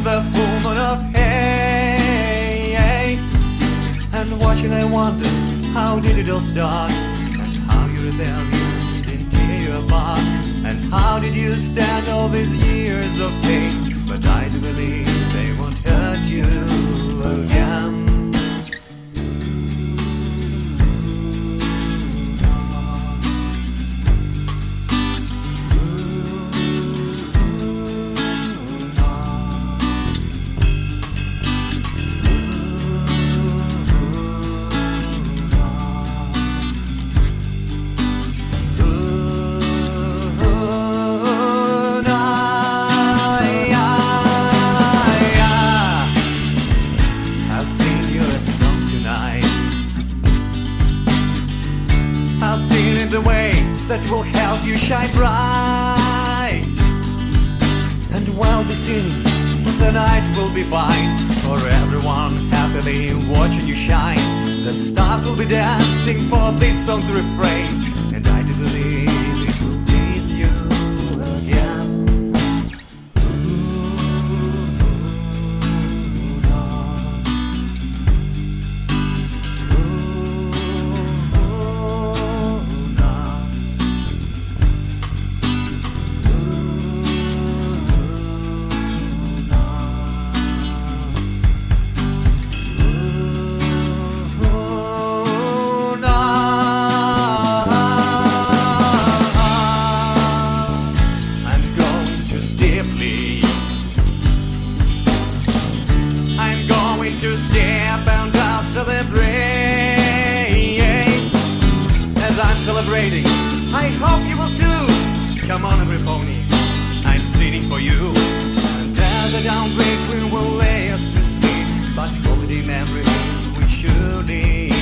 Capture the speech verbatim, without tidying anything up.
the full moon of hay. And watching I wonder, how did it all start? And how your rebellion didn't tear you apart? And how did you stand all these years of pain? But I do believe they won't hurt you again. I'll sing in the way that will help you shine bright. And while we sing, the night will be fine. For everyone happily watching you shine. The stars will be dancing for this song's refrain. And I do believe it will please you again. I'm going to step and I'll celebrate. As I'm celebrating, I hope you will too. Come on, every pony, I'm singing for you. And as the dawn breaks, we will lay us to sleep. But holiday memories we surely